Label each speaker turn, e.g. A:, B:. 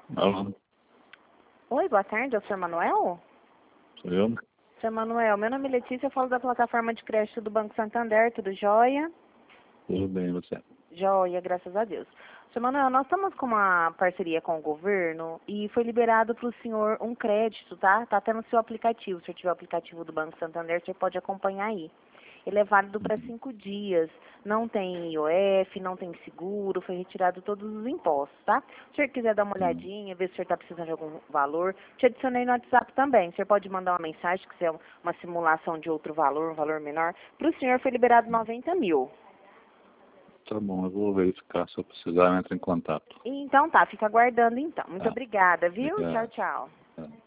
A: Alô,
B: Oi, boa tarde, é o Sr. Manuel?
A: sou eu?
B: Sr. Manuel, meu nome é Letícia, eu falo da plataforma de crédito do Banco Santander, tudo jóia?
A: Tudo bem, e você?
B: Jóia, graças a Deus. Sr. Manuel, nós estamos com uma parceria com o governo e foi liberado para o senhor um crédito, tá? Tá até no seu aplicativo, se tiver o aplicativo do Banco Santander, você pode acompanhar aí. Ele é válido para 5 dias, não tem IOF, não tem seguro, foi retirado todos os impostos, tá? Se o senhor quiser dar uma olhadinha, ver se o senhor está precisando de algum valor, te adicionei no WhatsApp também. O senhor pode mandar uma mensagem, que é uma simulação de outro valor, um valor menor. Para o senhor foi liberado 90 mil.
A: Tá bom, eu vou verificar. Se eu precisar, eu entro em contato.
B: Então tá, fica aguardando então. Muito
A: Tá,
B: obrigada, viu? Tchau,
A: obrigado.
B: tchau.
A: Tá.